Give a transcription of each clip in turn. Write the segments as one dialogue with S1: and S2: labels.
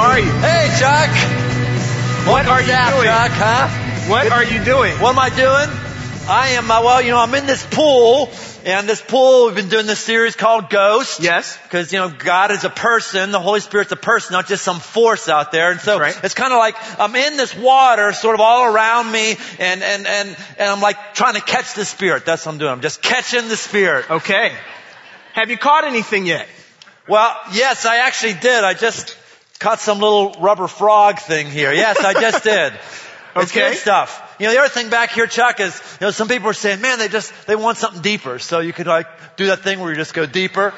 S1: How are you?
S2: Hey, Chuck.
S1: What are you doing?
S2: Chuck, huh?
S1: What are you doing?
S2: What am I doing? I am, I'm in this pool, and this pool, we've been doing this series called Ghost.
S1: Yes.
S2: Because, God is a person, the Holy Spirit's a person, not just some force out there. And so It's kind of like I'm in this water sort of all around me, and I'm like trying to catch the Spirit. That's what I'm doing. I'm just catching the Spirit.
S1: Okay. Have you caught anything yet?
S2: Well, yes, I actually did. I just caught some little rubber frog thing here. Yes, I just did. It's good stuff. The other thing back here, Chuck, is, some people are saying, man, they want something deeper. So you could do that thing where you just go deeper.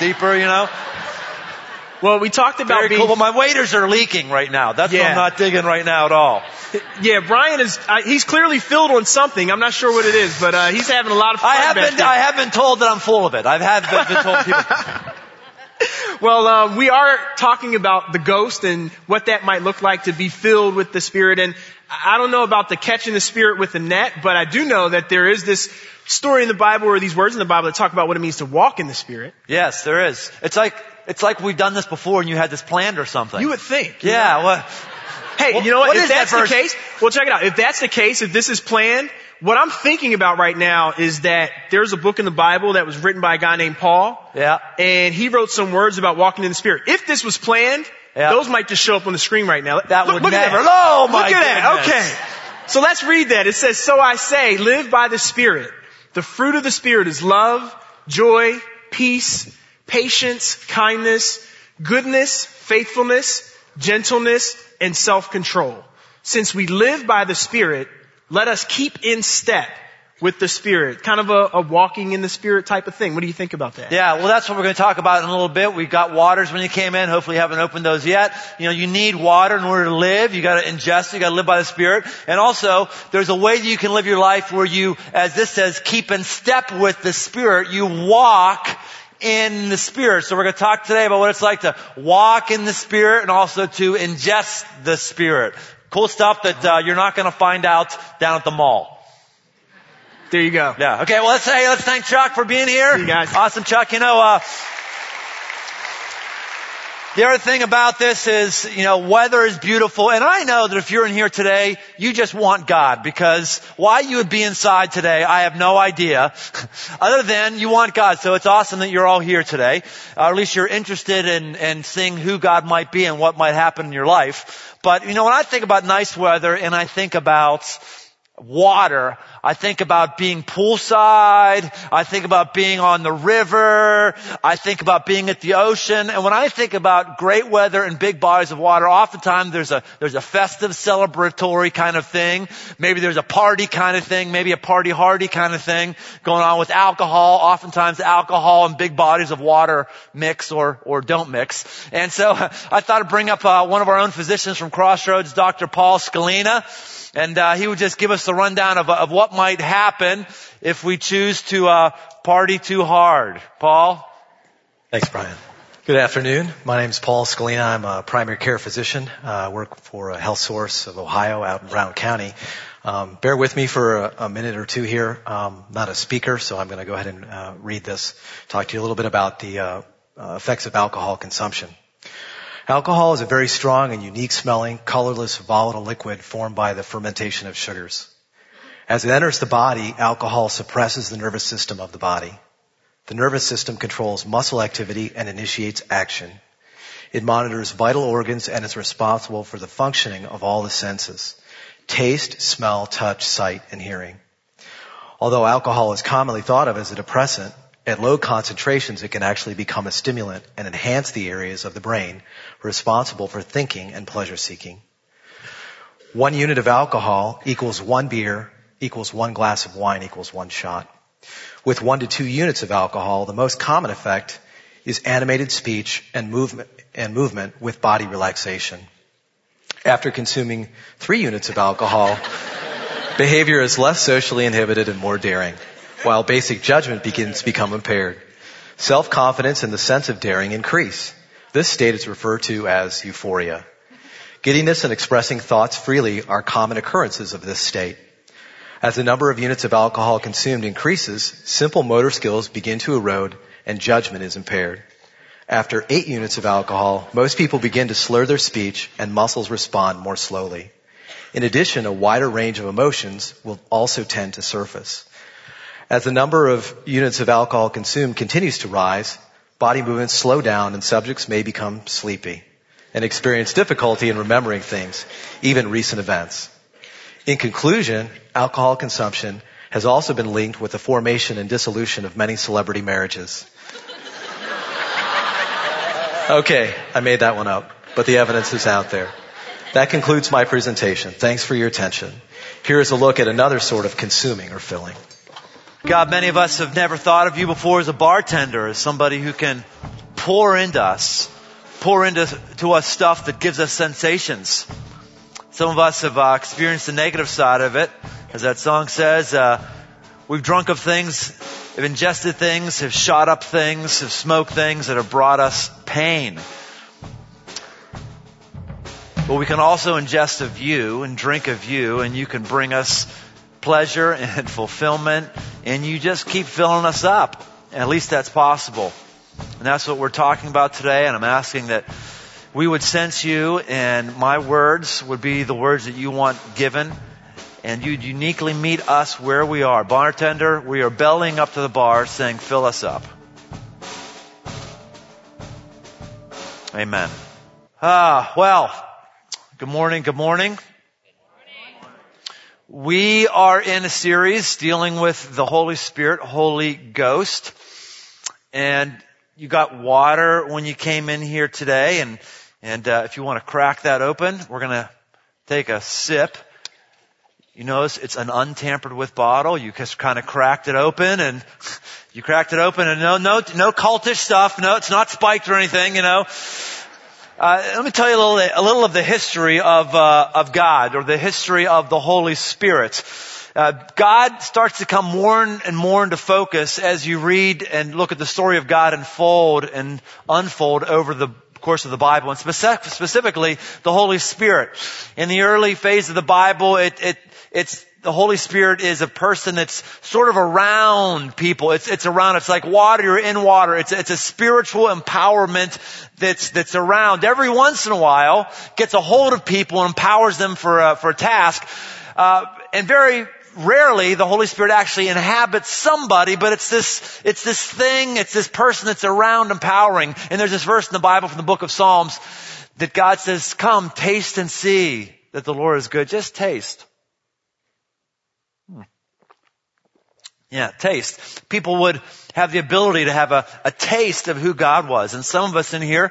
S1: Well, we talked about
S2: Very cool. Well, my waders are leaking right now. That's what I'm not digging right now at all.
S1: Yeah, Brian he's clearly filled on something. I'm not sure what it is, but he's having a lot of fun.
S2: I have been told that I'm full of it. I have been told people.
S1: Well, we are talking about the ghost and what that might look like to be filled with the Spirit. And I don't know about the catching the Spirit with the net, but I do know that there is this story in the Bible or these words in the Bible that talk about what it means to walk in the Spirit.
S2: Yes, there is. It's like we've done this before and you had this planned or something.
S1: You would think.
S2: Yeah. Well,
S1: hey, you know what? If that's the case, well, check it out. If that's the case, if this is planned, what I'm thinking about right now is that there's a book in the Bible that was written by a guy named Paul.
S2: Yeah.
S1: And he wrote some words about walking in the Spirit. If this was planned, those might just show up on the screen right now.
S2: Look
S1: at
S2: never.
S1: That.
S2: Oh my
S1: Look at
S2: goodness.
S1: that. Okay. So let's read that. It says, "So I say, live by the Spirit. The fruit of the Spirit is love, joy, peace, patience, kindness, goodness, faithfulness, gentleness, and self-control. Since we live by the Spirit, let us keep in step with the Spirit." Kind of a walking in the Spirit type of thing. What do you think about that?
S2: Yeah, well, that's what we're going to talk about in a little bit. We've got waters when you came in. Hopefully you haven't opened those yet. You need water in order to live. You got to ingest it. You got to live by the Spirit. And also, there's a way that you can live your life where you, as this says, keep in step with the Spirit. You walk in the Spirit. So we're going to talk today about what it's like to walk in the Spirit and also to ingest the Spirit. Cool stuff that you're not going to find out down at the mall.
S1: There you go.
S2: Yeah. Okay. Well, let's thank Chuck for being here.
S1: See you guys.
S2: Awesome, Chuck. The other thing about this is, weather is beautiful. And I know that if you're in here today, you just want God, because why you would be inside today, I have no idea. Other than you want God. So it's awesome that you're all here today. Or at least you're interested in seeing who God might be and what might happen in your life. But, when I think about nice weather and I think about water, I think about being poolside. I think about being on the river. I think about being at the ocean. And when I think about great weather and big bodies of water, oftentimes there's a festive, celebratory kind of thing. Maybe there's a party kind of thing. Maybe a party hardy kind of thing going on with alcohol. Oftentimes alcohol and big bodies of water mix or don't mix. And so I thought I'd bring up one of our own physicians from Crossroads, Dr. Paul Scalina. And he would just give us the rundown of what might happen if we choose to party too hard. Paul?
S3: Thanks, Brian. Good afternoon. My name is Paul Scalina. I'm a primary care physician. I work for Health Source of Ohio out in Brown County. Bear with me for a minute or two here. Not a speaker, so I'm going to go ahead and read this, talk to you a little bit about the effects of alcohol consumption. Alcohol is a very strong and unique smelling, colorless, volatile liquid formed by the fermentation of sugars. As it enters the body, alcohol suppresses the nervous system of the body. The nervous system controls muscle activity and initiates action. It monitors vital organs and is responsible for the functioning of all the senses: taste, smell, touch, sight, and hearing. Although alcohol is commonly thought of as a depressant, at low concentrations, it can actually become a stimulant and enhance the areas of the brain responsible for thinking and pleasure-seeking. 1 unit of alcohol equals 1 beer, equals 1 glass of wine, equals 1 shot. With 1 to 2 units of alcohol, the most common effect is animated speech and movement with body relaxation. After consuming 3 units of alcohol, behavior is less socially inhibited and more daring, while basic judgment begins to become impaired. Self-confidence and the sense of daring increase. This state is referred to as euphoria. Giddiness and expressing thoughts freely are common occurrences of this state. As the number of units of alcohol consumed increases, simple motor skills begin to erode and judgment is impaired. After 8 units of alcohol, most people begin to slur their speech and muscles respond more slowly. In addition, a wider range of emotions will also tend to surface. As the number of units of alcohol consumed continues to rise, body movements slow down and subjects may become sleepy and experience difficulty in remembering things, even recent events. In conclusion, alcohol consumption has also been linked with the formation and dissolution of many celebrity marriages. Okay, I made that one up, but the evidence is out there. That concludes my presentation. Thanks for your attention. Here is a look at another sort of consuming or filling.
S2: God, many of us have never thought of you before as a bartender, as somebody who can pour into us stuff that gives us sensations. Some of us have experienced the negative side of it. As that song says, we've drunk of things, have ingested things, have shot up things, have smoked things that have brought us pain. But we can also ingest of you and drink of you, and you can bring us pleasure and fulfillment, and you just keep filling us up. And at least that's possible. And that's what we're talking about today, and I'm asking that we would sense you, and my words would be the words that you want given, and you'd uniquely meet us where we are. Bartender, we are bellying up to the bar saying, fill us up. Amen. Good morning. We are in a series dealing with the Holy Spirit, Holy Ghost. And you got water when you came in here today. And if you want to crack that open, we're going to take a sip. You notice it's an untampered with bottle. You just kind of cracked it open and no cultish stuff. No, it's not spiked or anything, Let me tell you a little of the history of God, or the history of the Holy Spirit. God starts to come more and more into focus as you read and look at the story of God unfold over the course of the Bible, and specifically the Holy Spirit. In the early phase of the Bible, it's the Holy Spirit is a person that's sort of around people. It's around. It's like water. You're in water. It's a spiritual empowerment that's around. Every once in a while, gets a hold of people and empowers them for a task. And very rarely, the Holy Spirit actually inhabits somebody, but it's this person that's around empowering. And there's this verse in the Bible from the book of Psalms that God says, "Come, taste and see that the Lord is good." Just taste. Yeah, taste. People would have the ability to have a taste of who God was. And some of us in here,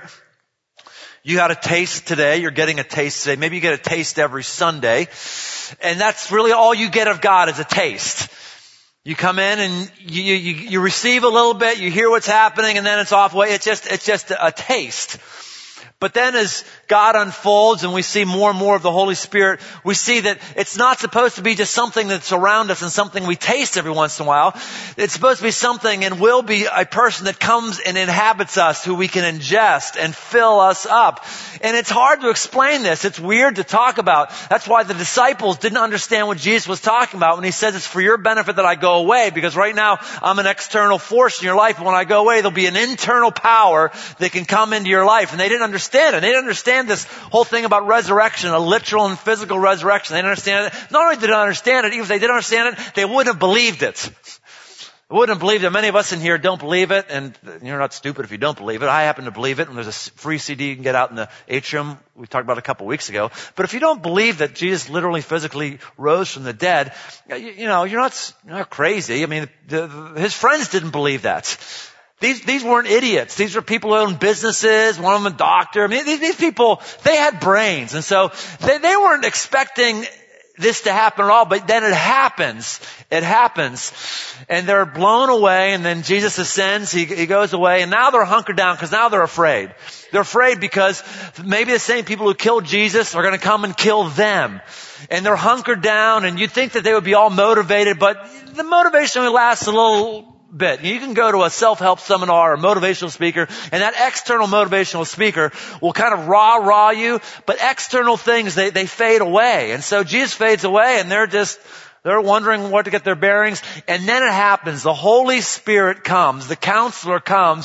S2: you got a taste today. You're getting a taste today. Maybe you get a taste every Sunday. And that's really all you get of God is a taste. You come in and you receive a little bit, you hear what's happening, and then it's off away. It's just a taste. But then as God unfolds and we see more and more of the Holy Spirit, we see that it's not supposed to be just something that's around us and something we taste every once in a while. It's supposed to be something and will be a person that comes and inhabits us, who we can ingest and fill us up. And it's hard to explain this. It's weird to talk about. That's why the disciples didn't understand what Jesus was talking about when he says it's for your benefit that I go away, because right now I'm an external force in your life. And when I go away, there'll be an internal power that can come into your life. And they didn't understand it. They didn't understand this whole thing about resurrection, a literal and physical resurrection. They didn't understand it. Not only did they not understand it, even if they did understand it, they wouldn't have believed it. They wouldn't have believed it. Many of us in here don't believe it, and you're not stupid if you don't believe it. I happen to believe it, and there's a free CD you can get out in the atrium we talked about a couple weeks ago. But if you don't believe that Jesus literally, physically rose from the dead, you're not crazy. I mean, his friends didn't believe that. These weren't idiots. These were people who owned businesses, one of them a doctor. I mean, these people, they had brains. And so they weren't expecting this to happen at all, but then it happens. It happens. And they're blown away, and then Jesus ascends, he goes away, and now they're hunkered down because now they're afraid. They're afraid because maybe the same people who killed Jesus are going to come and kill them. And they're hunkered down, and you'd think that they would be all motivated, but the motivation only lasts a little bit. You can go to a self-help seminar or a motivational speaker, and that external motivational speaker will kind of rah you, but external things, they fade away. And so Jesus fades away, and they're wondering what to get their bearings. And then it happens. The Holy Spirit comes. The Counselor comes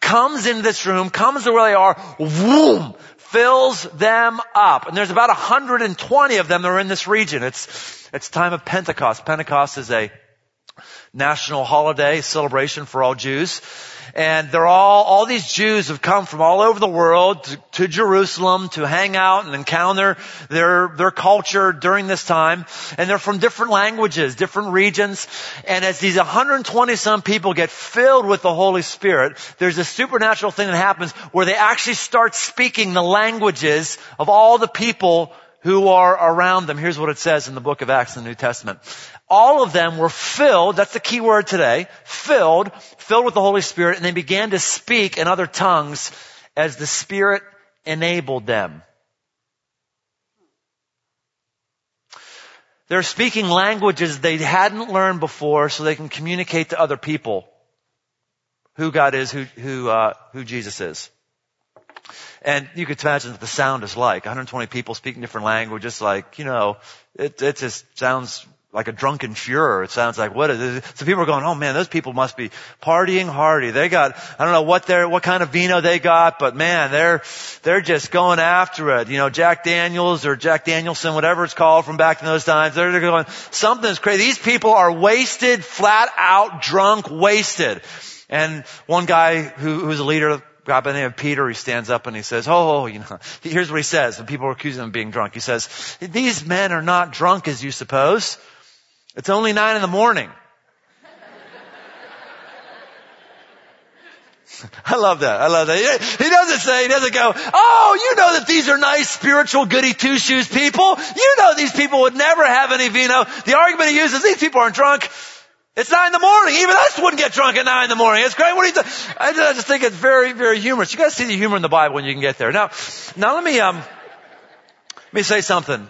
S2: comes into this room, comes to where they are, whoom, fills them up. And there's about 120 of them that are in this region. It's time of Pentecost. Pentecost is a national holiday celebration for all Jews. And they're all these Jews have come from all over the world to Jerusalem to hang out and encounter their culture during this time. And they're from different languages, different regions. And as these 120 some people get filled with the Holy Spirit, there's a supernatural thing that happens where they actually start speaking the languages of all the people who are around them. Here's what it says in the book of Acts in the New Testament. All of them were filled, that's the key word today, filled with the Holy Spirit, and they began to speak in other tongues as the Spirit enabled them. They're speaking languages they hadn't learned before so they can communicate to other people who God is, who Jesus is. And you could imagine what the sound is like. 120 people speaking different languages, like, it just sounds like a drunken furor. It sounds like, what is it? So people are going, oh man, those people must be partying hardy. They got, I don't know what kind of vino they got, but man, they're just going after it. Jack Daniels or Jack Danielson, whatever it's called from back in those times. They're going, something's crazy. These people are wasted, flat out drunk, wasted. And one guy who's a leader, a guy by the name of Peter, he stands up and he says, here's what he says. And people are accusing him of being drunk. He says, these men are not drunk as you suppose. It's only 9 a.m. I love that. He doesn't go, you know that these are nice spiritual goody two-shoes people. You know these people would never have any vino. The argument he uses, these people aren't drunk. It's 9 a.m. Even us wouldn't get drunk at 9 a.m. It's great. What do you think? I just think it's very, very humorous. You got to see the humor in the Bible when you can get there. Now let me say something.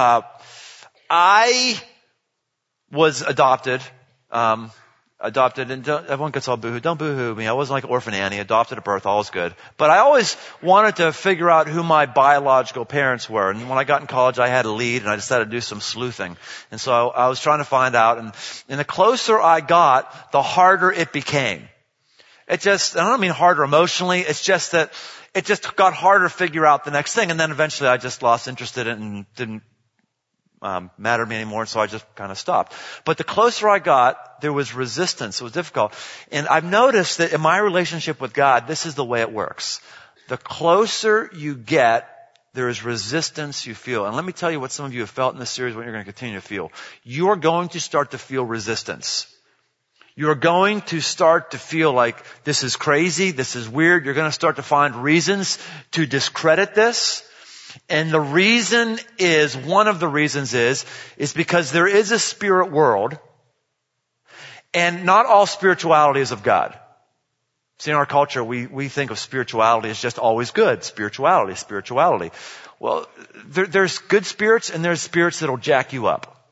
S2: I was adopted, and everyone gets all boohoo. Don't boohoo me. I wasn't like Orphan Annie, adopted at birth, all was good. But I always wanted to figure out who my biological parents were. And when I got in college, I had a lead, and I decided to do some sleuthing. And so I was trying to find out, and the closer I got, the harder it became. I don't mean harder emotionally, it's just that it just got harder to figure out the next thing. And then eventually I just lost interest in it and didn't matter to me anymore, so I just kind of stopped. But the closer I got, there was resistance. It was difficult. And I've noticed that in my relationship with God, this is the way it works. The closer you get, there is resistance you feel. And let me tell you what some of you have felt in this series, what you're going to continue to feel. You're going to start to feel resistance. You're going to start to feel like this is crazy, this is weird. You're going to start to find reasons to discredit this. And one of the reasons is because there is a spirit world, and not all spirituality is of God. See, in our culture, we think of spirituality as just always good. Spirituality. Well, there's good spirits and there's spirits that'll jack you up.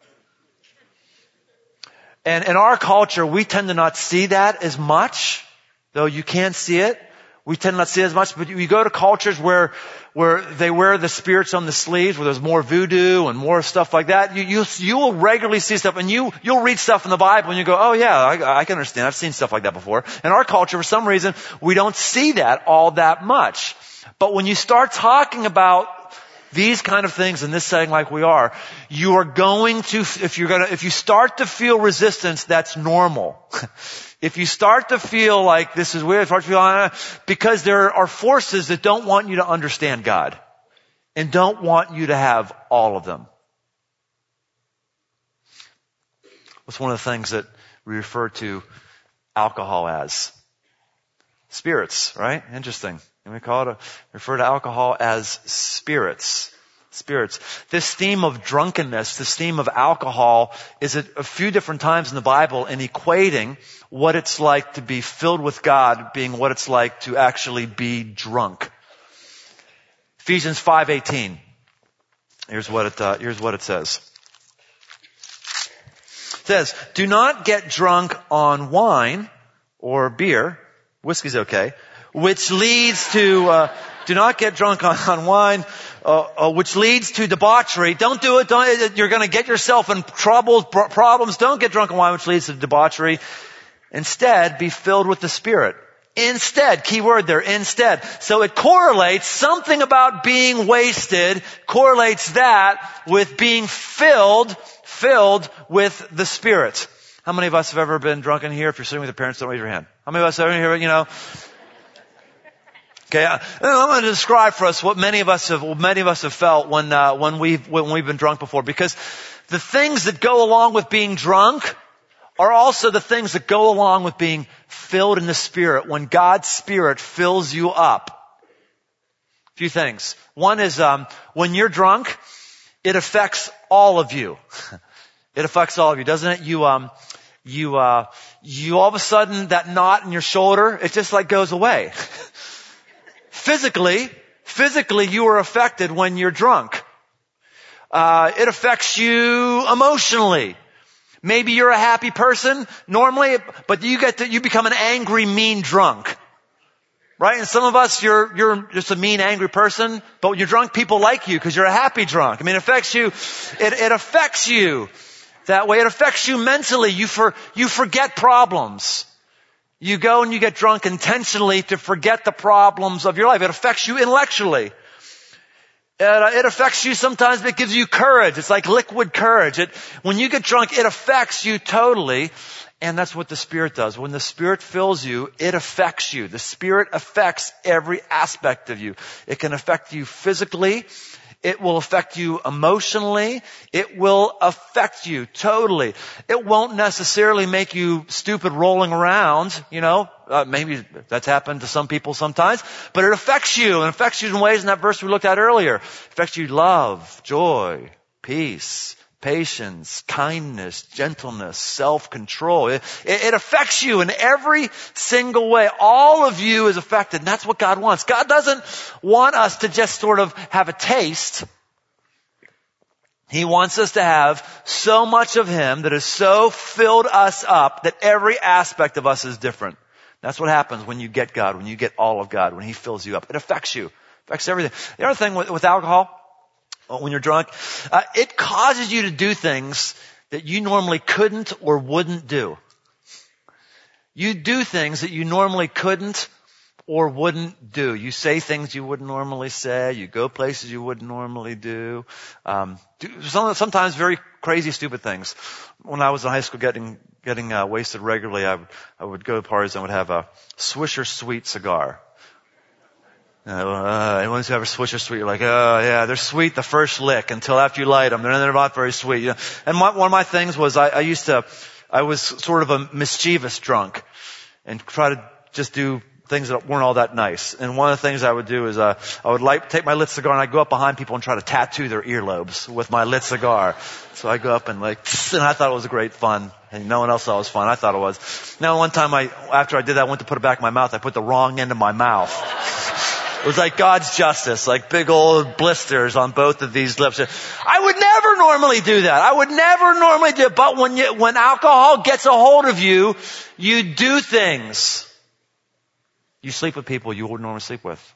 S2: And in our culture, we tend to not see that as much, though you can see it. We tend not to see it as much, but you go to cultures where they wear the spirits on the sleeves, where there's more voodoo and more stuff like that. You will regularly see stuff, and you'll read stuff in the Bible and you go, oh yeah, I can understand. I've seen stuff like that before. In our culture, for some reason, we don't see that all that much. But when you start talking about these kind of things in this setting like we are, you are going to, if you start to feel resistance, that's normal. If you start to feel like this is weird, because there are forces that don't want you to understand God and don't want you to have all of them. What's one of the things that we refer to alcohol as? Spirits, right? Interesting. And we refer to alcohol as spirits. Spirits. This theme of drunkenness, this theme of alcohol is a few different times in the Bible in equating what it's like to be filled with God being what it's like to actually be drunk. Ephesians 5:18. Here's what it says. It says, do not get drunk on wine or beer. Whiskey's okay. Which leads to, do not get drunk on wine, which leads to debauchery. Don't do it. You're going to get yourself in problems. Don't get drunk on wine, which leads to debauchery. Instead, be filled with the Spirit, Instead, key word there, instead. So it correlates, something about being wasted correlates that with being filled with the Spirit. How many of us have ever been drunk in here? If you're sitting with your parents, don't raise your hand. How many of us have ever been here, Okay, I'm going to describe for us what many of us have felt when we've been drunk before, because the things that go along with being drunk are also the things that go along with being filled in the Spirit. When God's Spirit fills you up. A few things. One is, when you're drunk, it affects all of you. It affects all of you, doesn't it? You all of a sudden, that knot in your shoulder, it just like goes away. Physically, you are affected when you're drunk. It affects you emotionally. Maybe you're a happy person normally, but you become an angry, mean drunk. Right? And some of us, you're just a mean, angry person, but when you're drunk, people like you because you're a happy drunk. I mean, it affects you. It affects you that way. It affects you mentally. You forget problems. You go and you get drunk intentionally to forget the problems of your life. It affects you intellectually. It affects you sometimes, but it gives you courage. It's like liquid courage. When you get drunk, it affects you totally. And that's what the Spirit does. When the Spirit fills you, it affects you. The Spirit affects every aspect of you. It can affect you physically. It will affect you emotionally. It will affect you totally. It won't necessarily make you stupid rolling around, maybe that's happened to some people sometimes, but it affects you, and affects you in ways in that verse we looked at earlier. It affects you love, joy, peace, patience, kindness, gentleness, self-control. It affects you in every single way. All of you is affected, and that's what God wants. God doesn't want us to just sort of have a taste. He wants us to have so much of Him that has so filled us up that every aspect of us is different. That's what happens when you get God, when you get all of God, when He fills you up. It affects you. It affects everything. The other thing with alcohol, when you're drunk, it causes you to do things that you normally couldn't or wouldn't do. You do things that you normally couldn't or wouldn't do. You say things you wouldn't normally say. You go places you wouldn't normally do. Sometimes very crazy, stupid things. When I was in high school getting wasted regularly, I would go to parties and would have a Swisher Sweet cigar. Anyone who's ever Swisher Sweet, you're like, oh yeah, they're sweet the first lick until after you light them. They're not very sweet. And one of my things was I was sort of a mischievous drunk and try to just do things that weren't all that nice. And one of the things I would do is I would take my lit cigar and I'd go up behind people and try to tattoo their earlobes with my lit cigar. So I go up and and I thought it was great fun. And no one else thought it was fun. I thought it was. Now one time after I did that, I went to put it back in my mouth. I put the wrong end in my mouth. It was like God's justice, like big old blisters on both of these lips. I would never normally do that. But when alcohol gets a hold of you, you do things. You sleep with people you wouldn't normally sleep with.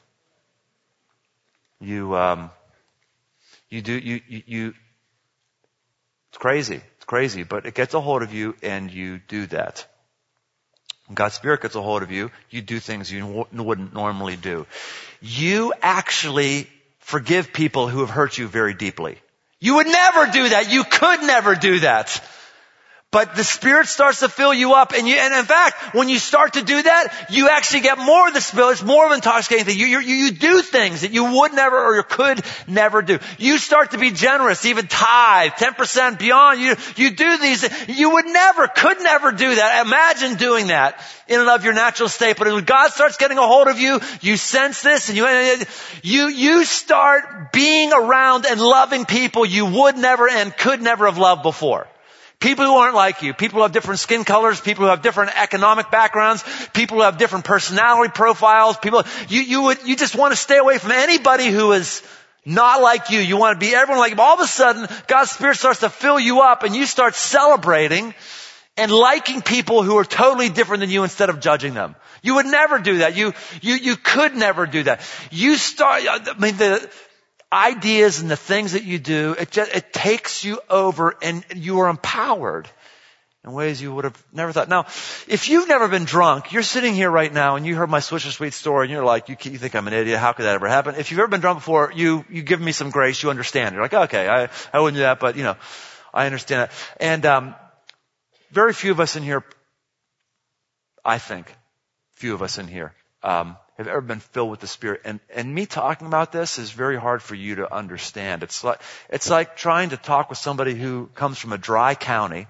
S2: It's crazy, but it gets a hold of you and you do that. When God's Spirit gets a hold of you, you do things you wouldn't normally do. You actually forgive people who have hurt you very deeply. You would never do that. You could never do that. But the Spirit starts to fill you up, and in fact, when you start to do that, you actually get more of the Spirit. It's more of an intoxicating thing. You do things that you would never or you could never do. You start to be generous, even tithe, 10% beyond. You do these. You could never do that. Imagine doing that in and of your natural state. But when God starts getting a hold of you, you sense this, and you start being around and loving people you would never and could never have loved before. People who aren't like you, people who have different skin colors, people who have different economic backgrounds, people who have different personality profiles, you just want to stay away from anybody who is not like you. You want to be everyone like you. All of a sudden, God's Spirit starts to fill you up and you start celebrating and liking people who are totally different than you instead of judging them. You would never do that. You could never do that. The ideas and the things that you do, it takes you over and you are empowered. in ways you would have never thought. Now, if you've never been drunk, you're sitting here right now and you heard my Swisher Sweet story and you're like, you think I'm an idiot. How could that ever happen? If you've ever been drunk before, you give me some grace. You understand. You're like, okay, I wouldn't do that, but I understand that. And, very few of us in here, I think, few of us in here, have ever been filled with the Spirit. And me talking about this is very hard for you to understand. It's like trying to talk with somebody who comes from a dry county.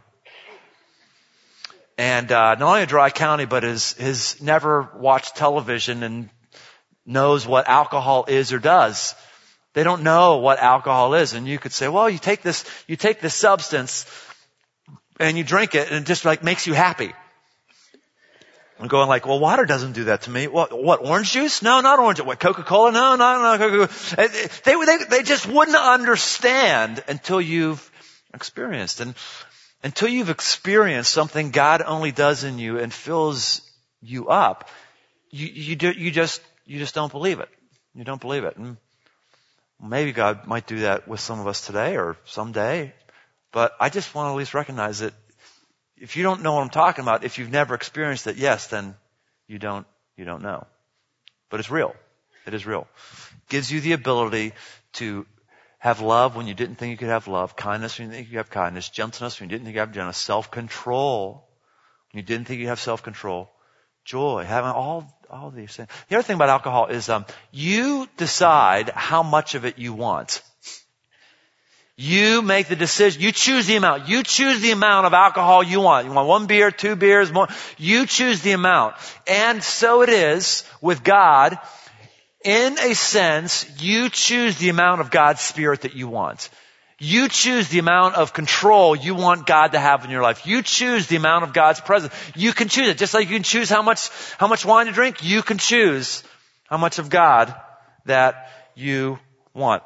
S2: And not only a dry county, but has never watched television and knows what alcohol is or does. They don't know what alcohol is. And you could say, well, you take this substance and you drink it and it just like makes you happy. I'm going like, well, water doesn't do that to me. What, orange juice? No, not orange juice. What, Coca-Cola? No, Coca-Cola. They just wouldn't understand until you've experienced. And until you've experienced something God only does in you and fills you up, you just don't believe it. You don't believe it. And maybe God might do that with some of us today or someday. But I just want to at least recognize that if you don't know what I'm talking about, if you've never experienced it, yes, then you don't know. But it's real. It is real. It gives you the ability to have love when you didn't think you could have love, kindness when you didn't think you could have kindness, gentleness when you didn't think you could have gentleness, self-control when you didn't think you have self-control, joy, having all these things. The other thing about alcohol is you decide how much of it you want. You make the decision. You choose the amount. You choose the amount of alcohol you want. You want 1 beer, 2 beers, more. You choose the amount. And so it is with God. In a sense, you choose the amount of God's Spirit that you want. You choose the amount of control you want God to have in your life. You choose the amount of God's presence. You can choose it. Just like you can choose how much wine to drink, you can choose how much of God that you want.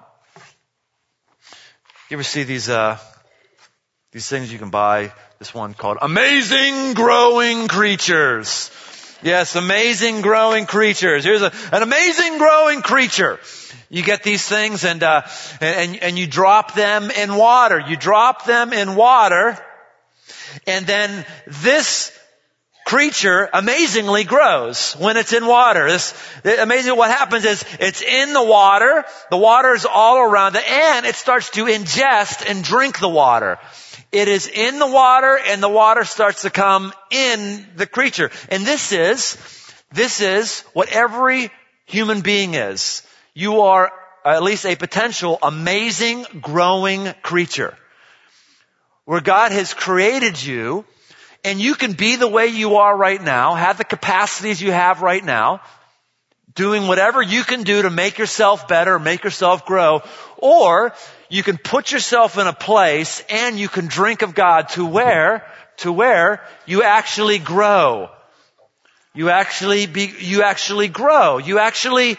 S2: You ever see these things you can buy? This one called Amazing Growing Creatures. Yes, amazing growing creatures. Here's an amazing growing creature. You get these things and you drop them in water. You drop them in water, and then this creature amazingly grows when it's in water. Amazing. What happens is it's in the water. The water is all around it, and it starts to ingest and drink the water. It is in the water, and the water starts to come in the creature. And this is what every human being is. You are at least a potential amazing growing creature, where God has created you, and you can be the way you are right now, have the capacities you have right now, doing whatever you can do to make yourself better, make yourself grow, or you can put yourself in a place and you can drink of God to where you actually grow. You actually grow. You actually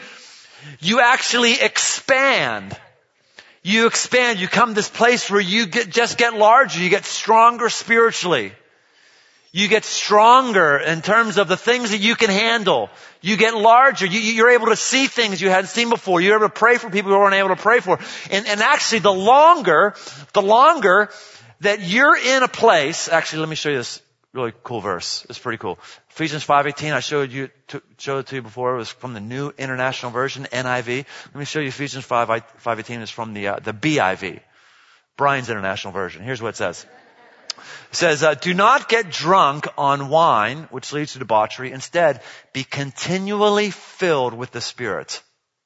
S2: expand. You expand. You come to this place where you just get larger. You get stronger spiritually. You get stronger in terms of the things that you can handle. You get larger. You're able to see things you hadn't seen before. You're able to pray for people you weren't able to pray for. And actually, the longer that you're in a place, actually, let me show you this really cool verse. It's pretty cool. Ephesians 5:18. I showed it to you before. It was from the New International Version, NIV. Let me show you Ephesians 5:18. It's from the BIV, Brian's International Version. Here's what it says. It says, do not get drunk on wine, which leads to debauchery. Instead, be continually filled with the Spirit.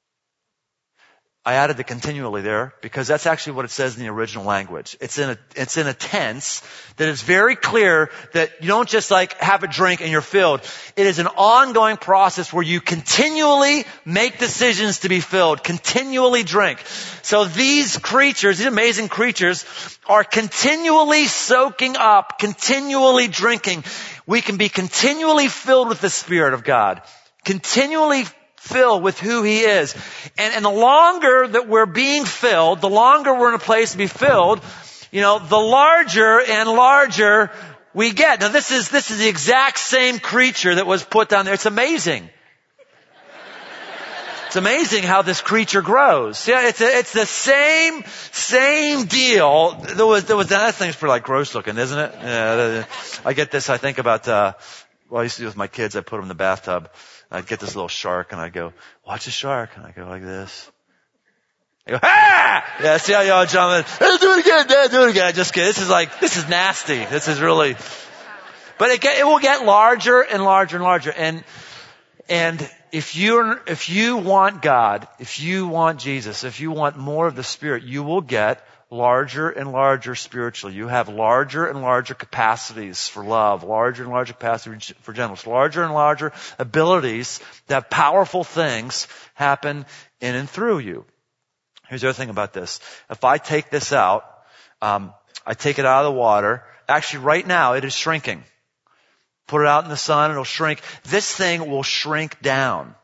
S2: I added the continually there because that's actually what it says in the original language. It's in a tense that is very clear that you don't just like have a drink and you're filled. It is an ongoing process where you continually make decisions to be filled, continually drink. So these creatures, these amazing creatures, are continually soaking up, continually drinking. We can be continually filled with the Spirit of God, continually filled with who He is. And the longer that we're being filled, the longer we're in a place to be filled, the larger and larger we get. Now this is the exact same creature that was put down there. It's amazing. It's amazing how this creature grows. Yeah, it's the same deal. That thing's pretty like gross looking, isn't it? Yeah, I get this, I think about, I used to do with my kids, I put them in the bathtub. I'd get this little shark and I'd go, watch the shark. And I'd go like this. I go, ah! Yeah, see how y'all jumping? Hey, do it again, Dad, do it again. I just kidding. This is nasty. This is really, but it will get larger and larger and larger. And if you want God, if you want Jesus, if you want more of the Spirit, you will get larger and larger spiritually. You have larger and larger capacities for love, larger and larger capacity for gentleness, larger and larger abilities that powerful things happen in and through you. Here's the other thing about this. If I take this out, I take it out of the water. Actually, right now, it is shrinking. Put it out in the sun, it'll shrink. This thing will shrink down.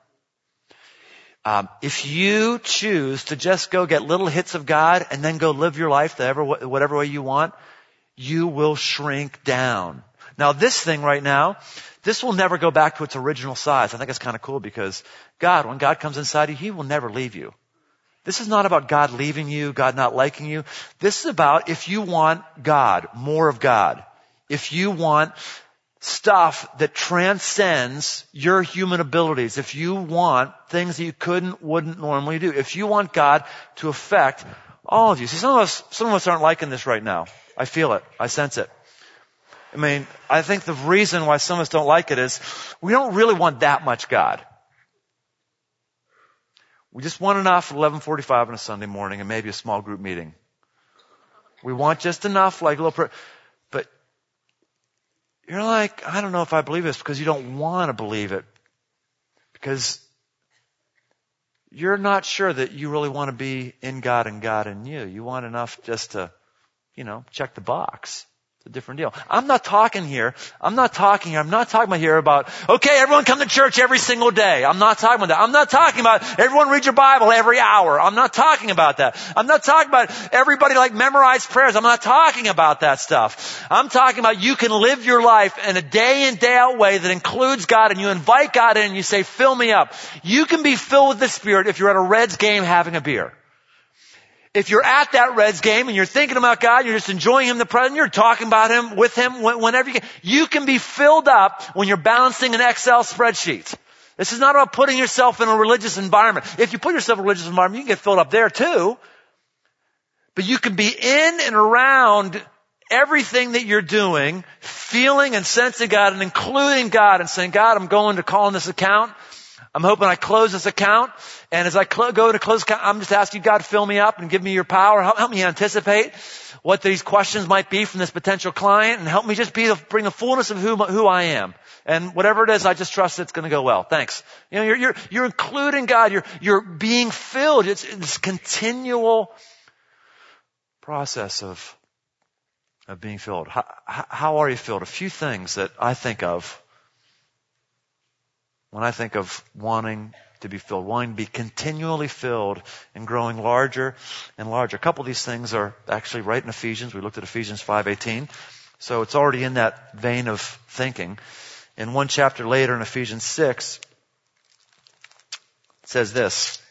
S2: If you choose to just go get little hits of God and then go live your life whatever way you want, you will shrink down. Now this thing right now, this will never go back to its original size. I think it's kind of cool because when God comes inside you, He will never leave you. This is not about God leaving you, God not liking you. This is about if you want God, more of God. If you want stuff that transcends your human abilities, if you want things that you wouldn't normally do, if you want God to affect all of you. See, some of us aren't liking this right now. I feel it. I sense it. I mean, I think the reason why some of us don't like it is we don't really want that much God. We just want enough at 11:45 on a Sunday morning and maybe a small group meeting. We want just enough, like a little prayer. But you're like, I don't know if I believe this, because you don't want to believe it. Because you're not sure that you really want to be in God and God in you. You want enough just to, check the box. It's a different deal. I'm not talking about here about, okay, everyone come to church every single day. I'm not talking about that. I'm not talking about everyone read your Bible every hour. I'm not talking about that. I'm not talking about everybody memorize prayers. I'm not talking about that stuff. I'm talking about you can live your life in a day in, day out way that includes God, and you invite God in and you say, fill me up. You can be filled with the Spirit if you're at a Reds game having a beer. If you're at that Reds game and you're thinking about God, you're just enjoying Him, the present, you're talking about Him, with Him, whenever you can. You can be filled up when you're balancing an Excel spreadsheet. This is not about putting yourself in a religious environment. If you put yourself in a religious environment, you can get filled up there too. But you can be in and around everything that you're doing, feeling and sensing God and including God and saying, God, I'm going to call on this account. I'm hoping I close this account. And as I go to close the account, I'm just asking God to fill me up and give me your power. Help me anticipate what these questions might be from this potential client, and help me just bring the fullness of who I am. And whatever it is, I just trust it's going to go well. Thanks. You're including God. You're being filled. It's this continual process of being filled. How are you filled? A few things that I think of when I think of wanting to be filled, wanting to be continually filled and growing larger and larger. A couple of these things are actually right in Ephesians. We looked at Ephesians 5:18. So it's already in that vein of thinking. In one chapter later in Ephesians 6, it says this: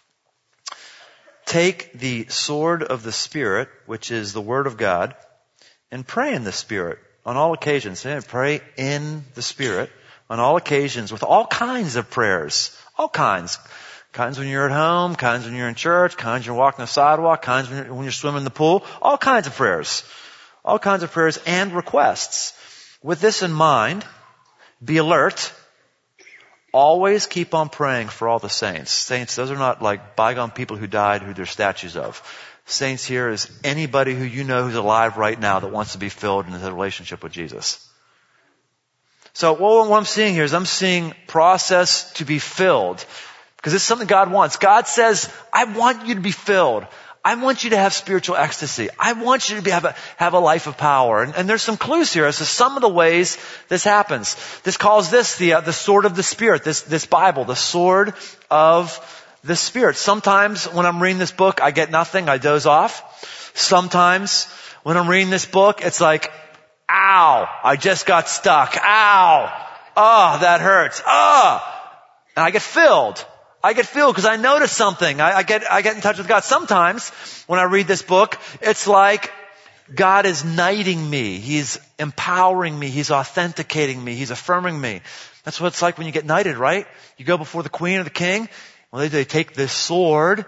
S2: take the sword of the Spirit, which is the Word of God, and pray in the Spirit on all occasions. Pray in the Spirit on all occasions with all kinds of prayers. All kinds. Kinds when you're at home, kinds when you're in church, kinds when you're walking the sidewalk, kinds when you're swimming in the pool. All kinds of prayers. All kinds of prayers and requests. With this in mind, be alert. Always keep on praying for all the saints. Saints, those are not like bygone people who died who they're statues of. Saints here is anybody who you know who's alive right now that wants to be filled in a relationship with Jesus. So what I'm seeing here is I'm seeing process to be filled, because it's something God wants. God says, I want you to be filled. I want you to have spiritual ecstasy. I want you to have a life of power. And there's some clues here as to some of the ways this happens. This calls this the sword of the Spirit, this Bible, the sword of the Spirit. Sometimes when I'm reading this book, I get nothing. I doze off. Sometimes when I'm reading this book, it's like, ow, I just got stuck. Ow. Oh, that hurts. Oh. And I get filled. I get filled because I notice something. I get in touch with God. Sometimes when I read this book, it's like God is knighting me. He's empowering me. He's authenticating me. He's affirming me. That's what it's like when you get knighted, right? You go before the queen or the king. Well, they take this sword.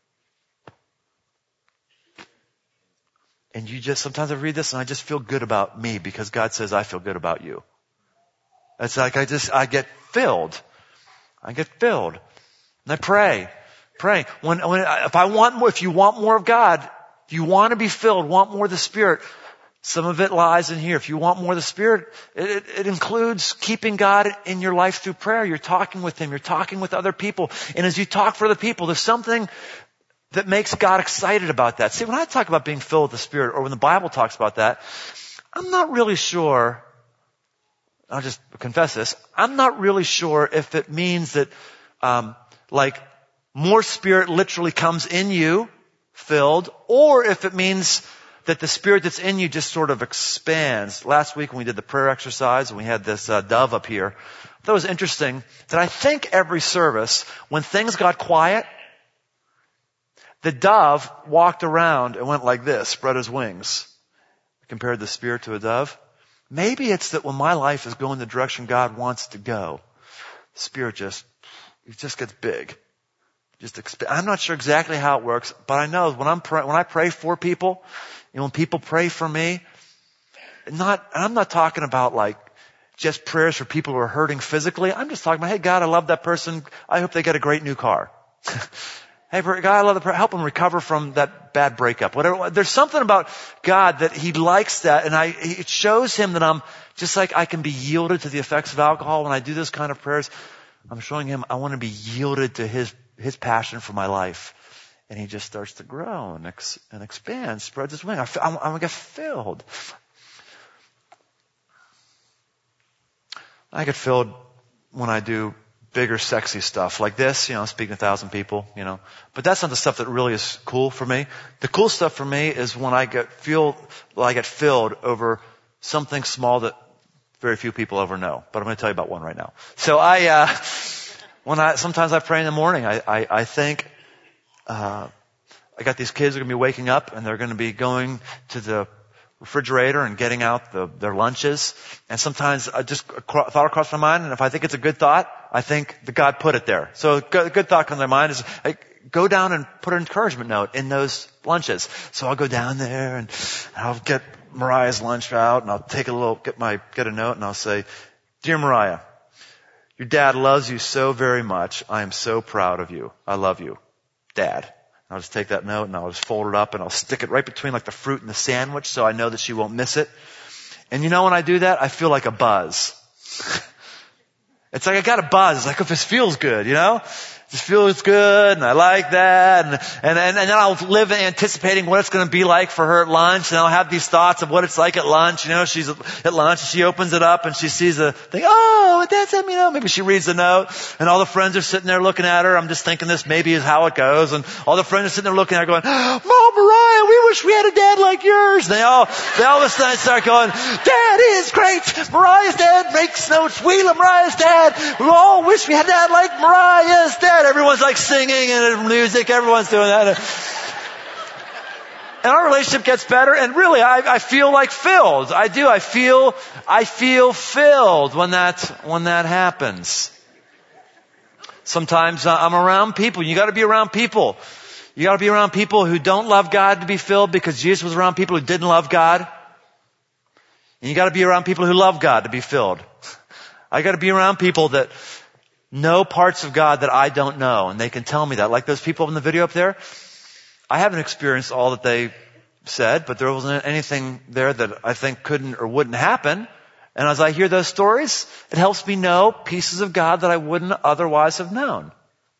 S2: And sometimes I read this and I just feel good about me because God says I feel good about you. It's like I get filled. I get filled. And I pray. If you want more of God, if you want to be filled, want more of the Spirit, some of it lies in here. If you want more of the Spirit, it includes keeping God in your life through prayer. You're talking with Him. You're talking with other people. And as you talk for other people, there's something that makes God excited about that. See, when I talk about being filled with the Spirit, or when the Bible talks about that, I'm not really sure, I'll just confess this, I'm not really sure if it means that, more Spirit literally comes in you, filled, or if it means that the Spirit that's in you just sort of expands. Last week when we did the prayer exercise and we had this dove up here, I thought it was interesting that I think every service, when things got quiet, the dove walked around and went like this, spread his wings. I compared the Spirit to a dove. Maybe it's that when my life is going the direction God wants to go, the Spirit just gets big. I'm not sure exactly how it works, but I know when I pray for people, when people pray for me, I'm not talking about like just prayers for people who are hurting physically. I'm just talking about, hey God, I love that person. I hope they get a great new car. Hey God, I love help them recover from that bad breakup. Whatever. There's something about God that He likes that, and it shows Him that I'm just like I can be yielded to the effects of alcohol when I do this kind of prayers. I'm showing Him I want to be yielded to His passion for my life. And He just starts to grow and expand, spreads His wing. I'm going to get filled. I get filled when I do bigger, sexy stuff like this, speaking to 1,000 people, But that's not the stuff that really is cool for me. The cool stuff for me is when I get filled over something small that very few people ever know. But I'm going to tell you about one right now. So sometimes I pray in the morning, I think, I got these kids who are going to be waking up and they're going to be going to the refrigerator and getting out their lunches. And sometimes I just thought across my mind, and if I think it's a good thought, I think that God put it there. So a good thought comes to my mind is, go down and put an encouragement note in those lunches. So I'll go down there and I'll get Mariah's lunch out and I'll take get a note and I'll say, Dear Mariah, your dad loves you so very much. I am so proud of you. I love you, Dad. And I'll just take that note and I'll just fold it up and I'll stick it right between like the fruit and the sandwich so I know that she won't miss it. And when I do that, I feel like a buzz. It's like I got a buzz. It's like if this feels good, It just feels good, and I like that, and then I'll live anticipating what it's going to be like for her at lunch, and I'll have these thoughts of what it's like at lunch. She's at lunch, and she opens it up, and she sees the thing. Oh, Dad sent me a note. Maybe she reads the note, and all the friends are sitting there looking at her. I'm just thinking this maybe is how it goes, and all the friends are sitting there looking at her, going, "Mom, Mariah, we wish we had a dad like yours." And they all of a sudden start going, "Dad is great. Mariah's dad makes notes. We love Mariah's dad. We all wish we had a dad like Mariah's dad." Everyone's like singing and music. Everyone's doing that. And our relationship gets better. And really, I feel like filled. I do. I feel filled when that happens. Sometimes I'm around people. You got to be around people. You got to be around people who don't love God to be filled, because Jesus was around people who didn't love God. And you got to be around people who love God to be filled. I got to be around people that know parts of God that I don't know, and they can tell me that. Like those people in the video up there. I haven't experienced all that they said, but there wasn't anything there that I think couldn't or wouldn't happen. And as I hear those stories, it helps me know pieces of God that I wouldn't otherwise have known.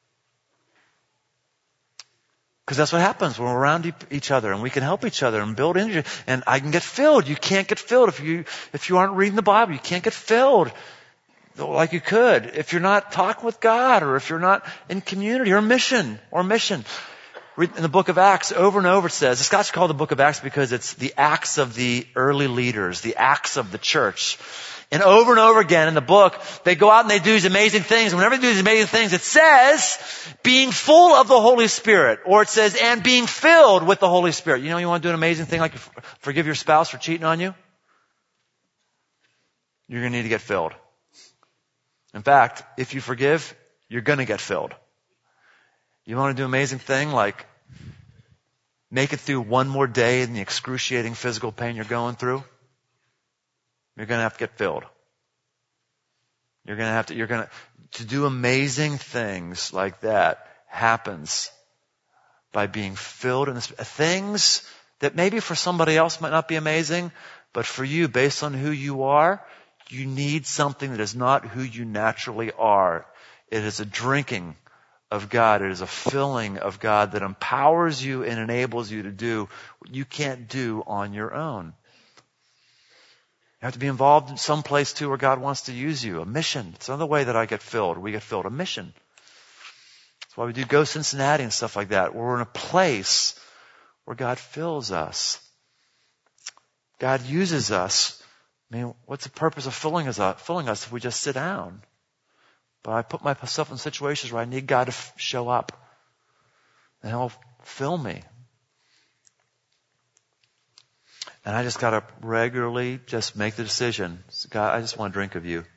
S2: Because that's what happens when we're around each other, and we can help each other and build energy. And I can get filled. You can't get filled if you aren't reading the Bible. You can't get filled like you could if you're not talking with God, or if you're not in community or mission. Read in the book of Acts over and over. It says, it's actually called the book of Acts because it's the acts of the early leaders, the acts of the church. And over again in the book, they go out and they do these amazing things. And whenever they do these amazing things, it says being full of the Holy Spirit. Or it says, and being filled with the Holy Spirit. You know, you want to do an amazing thing like forgive your spouse for cheating on you? You're going to need to get filled. In fact, if you forgive, you're going to get filled. You want to do an amazing thing like make it through one more day in the excruciating physical pain you're going through? You're going to have to get filled. To do amazing things like that happens by being filled in things that maybe for somebody else might not be amazing, but for you, based on who you are, you need something that is not who you naturally are. It is a drinking of God. It is a filling of God that empowers you and enables you to do what you can't do on your own. You have to be involved in some place too where God wants to use you. A mission. It's another way that I get filled. We get filled. A mission. That's why we do Go Cincinnati and stuff like that. We're in a place where God fills us. God uses us. I mean, what's the purpose of filling us if we just sit down? But I put myself in situations where I need God to show up. And He'll fill me. And I just got to regularly just make the decision. God, I just want to drink of you.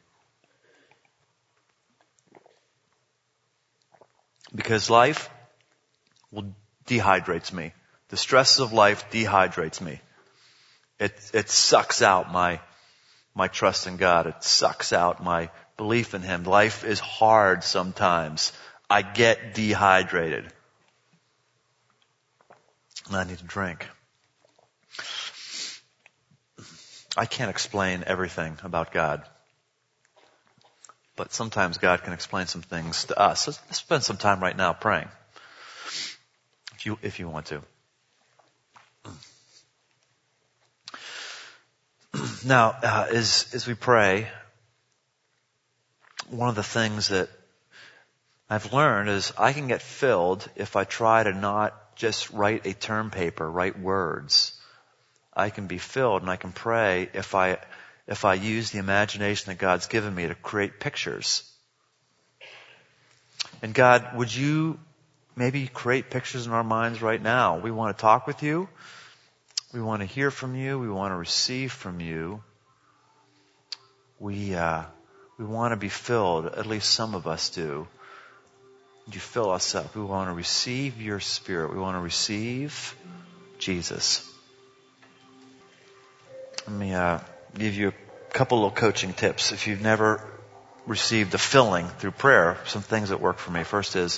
S2: Because life dehydrates me. The stresses of life dehydrates me. It sucks out my trust in God. It sucks out my belief in Him. Life is hard sometimes. I get dehydrated. And I need to drink. I can't explain everything about God. But sometimes God can explain some things to us. So let's spend some time right now praying. If you want to. Now, as we pray, one of the things that I've learned is I can get filled if I try to not just write a term paper, write words. I can be filled and I can pray if I use the imagination that God's given me to create pictures. And God, would you maybe create pictures in our minds right now? We want to talk with you. We want to hear from you. We want to receive from you. We want to be filled. At least some of us do. Would you fill us up? We want to receive your Spirit. We want to receive Jesus. Let me give you a couple of coaching tips. If you've never received a filling through prayer, some things that work for me. First is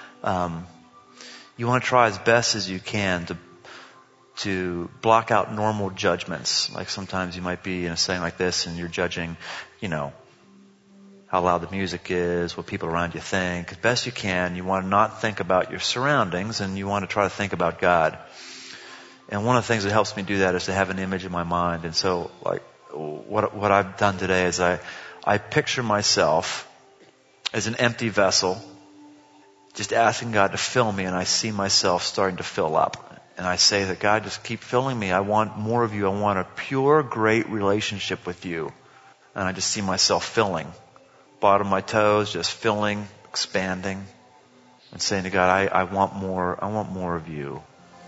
S2: you want to try as best as you can to block out normal judgments. Like sometimes you might be in a setting like this and you're judging, how loud the music is, what people around you think. As best you can, you want to not think about your surroundings and you want to try to think about God. And one of the things that helps me do that is to have an image in my mind. And so, like, what I've done today is I picture myself as an empty vessel, just asking God to fill me, and I see myself starting to fill up. And I say that, God, just keep filling me. I want more of you. I want a pure, great relationship with you. And I just see myself filling. Bottom of my toes, just filling, expanding, and saying to God, I want more of you.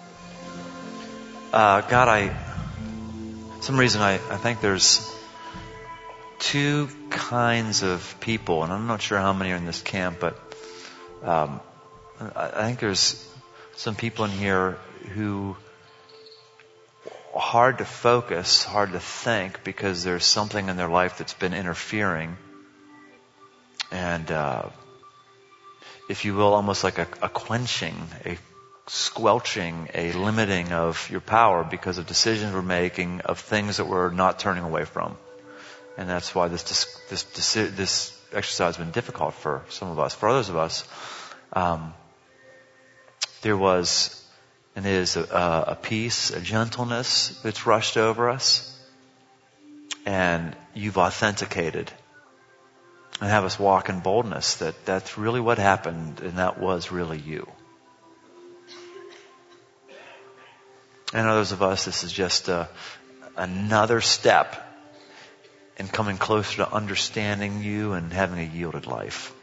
S2: God, some reason I think there's two kinds of people, and I'm not sure how many are in this camp, but I think there's some people in here who are hard to focus, hard to think, because there's something in their life that's been interfering. And if you will, almost like a quenching, a squelching, a limiting of your power because of decisions we're making, of things that we're not turning away from. And that's why this exercise has been difficult for some of us. For others of us, there was and is a peace, a gentleness that's rushed over us. And you've authenticated and have us walk in boldness that that's really what happened, and that was really you. And others of us, this is just another step and coming closer to understanding you and having a yielded life.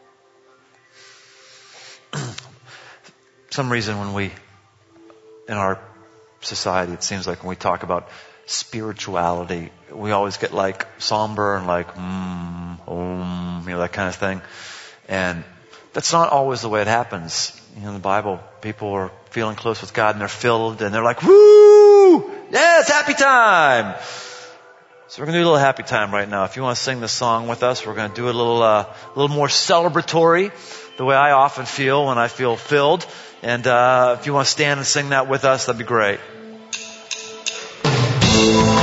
S2: Some reason in our society, it seems like when we talk about spirituality, we always get like somber and like, that kind of thing. And that's not always the way it happens. In the Bible, people are feeling close with God and they're filled and they're like, woo! Yes, happy time! So we're going to do a little happy time right now. If you want to sing this song with us, we're going to do a little more celebratory, the way I often feel when I feel filled. And if you want to stand and sing that with us, that'd be great.